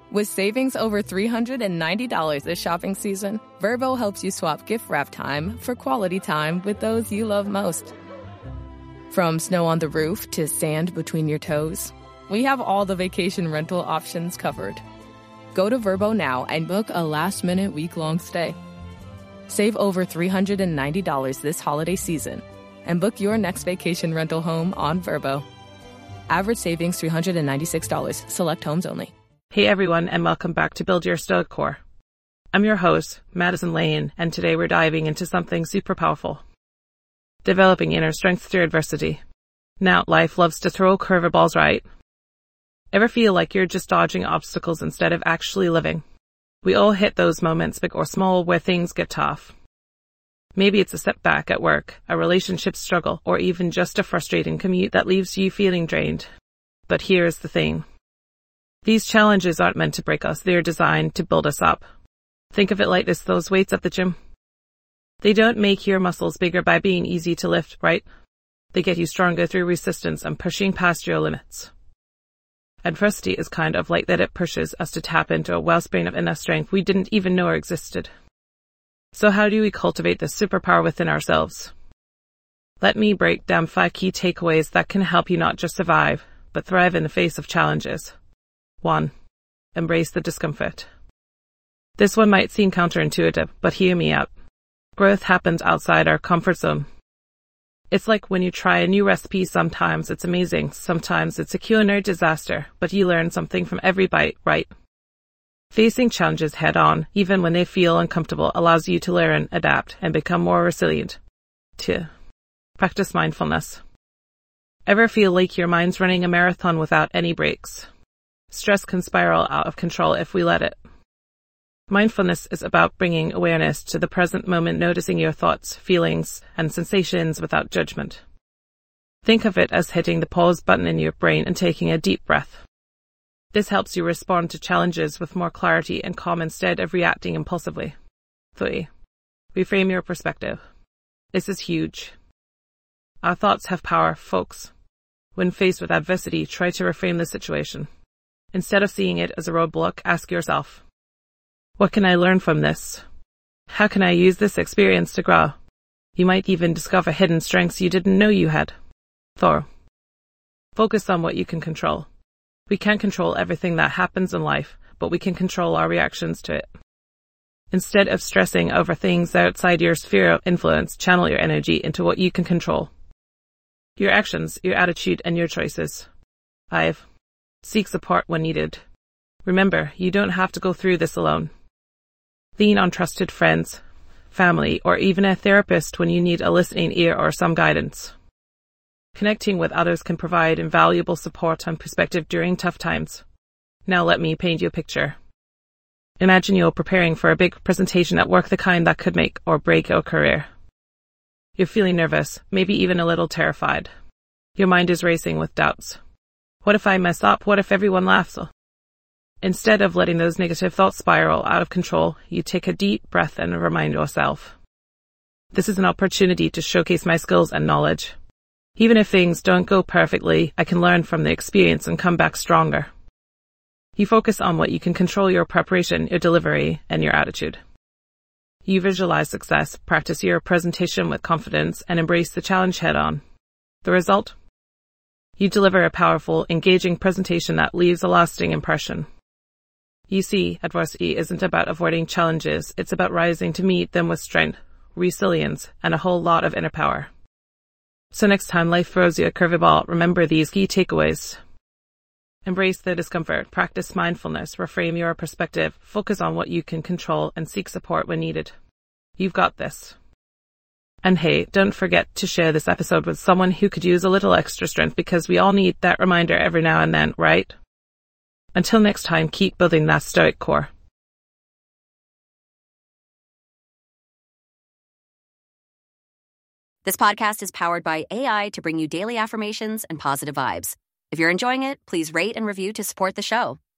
With savings over $390 this shopping season, Vrbo helps you swap gift wrap time for quality time with those you love most. From snow on the roof to sand between your toes, we have all the vacation rental options covered. Go to Vrbo now and book a last-minute week-long stay. Save over $390 this holiday season and book your next vacation rental home on Vrbo. Average savings $396. Select homes only. Hey everyone, and welcome back to Build Your Stoic Core. I'm your host, Madison Lane, and today we're diving into something super powerful. Developing inner strength through adversity. Now, life loves to throw curveballs, right? Ever feel like you're just dodging obstacles instead of actually living? We all hit those moments, big or small, where things get tough. Maybe it's a setback at work, a relationship struggle, or even just a frustrating commute that leaves you feeling drained. But here's the thing. These challenges aren't meant to break us, they're designed to build us up. Think of it like this, those weights at the gym. They don't make your muscles bigger by being easy to lift, right? They get you stronger through resistance and pushing past your limits. Adversity is kind of like that, it pushes us to tap into a wellspring of inner strength we didn't even know existed. So how do we cultivate this superpower within ourselves? Let me break down 5 key takeaways that can help you not just survive, but thrive in the face of challenges. 1. Embrace the discomfort. This one might seem counterintuitive, but hear me out. Growth happens outside our comfort zone. It's like when you try a new recipe, sometimes it's amazing, sometimes it's a culinary disaster, but you learn something from every bite, right? Facing challenges head on, even when they feel uncomfortable, allows you to learn, adapt, and become more resilient. 2. Practice mindfulness. Ever feel like your mind's running a marathon without any breaks? Stress can spiral out of control if we let it. Mindfulness is about bringing awareness to the present moment, noticing your thoughts, feelings, and sensations without judgment. Think of it as hitting the pause button in your brain and taking a deep breath. This helps you respond to challenges with more clarity and calm instead of reacting impulsively. 3. Reframe your perspective. This is huge. Our thoughts have power, folks. When faced with adversity, try to reframe the situation. Instead of seeing it as a roadblock, ask yourself, what can I learn from this? How can I use this experience to grow? You might even discover hidden strengths you didn't know you had. 4. Focus on what you can control. We can't control everything that happens in life, but we can control our reactions to it. Instead of stressing over things outside your sphere of influence, channel your energy into what you can control. Your actions, your attitude, and your choices. 5. Seek support when needed. Remember, you don't have to go through this alone. Lean on trusted friends, family, or even a therapist when you need a listening ear or some guidance. Connecting with others can provide invaluable support and perspective during tough times. Now let me paint you a picture. Imagine you're preparing for a big presentation at work, the kind that could make or break your career. You're feeling nervous, maybe even a little terrified. Your mind is racing with doubts. What if I mess up? What if everyone laughs? Instead of letting those negative thoughts spiral out of control, you take a deep breath and remind yourself, this is an opportunity to showcase my skills and knowledge. Even if things don't go perfectly, I can learn from the experience and come back stronger. You focus on what you can control: your preparation, your delivery, and your attitude. You visualize success, practice your presentation with confidence, and embrace the challenge head on. The result? You deliver a powerful, engaging presentation that leaves a lasting impression. You see, adversity isn't about avoiding challenges, it's about rising to meet them with strength, resilience, and a whole lot of inner power. So next time life throws you a curveball, remember these key takeaways. Embrace the discomfort, practice mindfulness, reframe your perspective, focus on what you can control, and seek support when needed. You've got this. And hey, don't forget to share this episode with someone who could use a little extra strength, because we all need that reminder every now and then, right? Until next time, keep building that stoic core. This podcast is powered by AI to bring you daily affirmations and positive vibes. If you're enjoying it, please rate and review to support the show.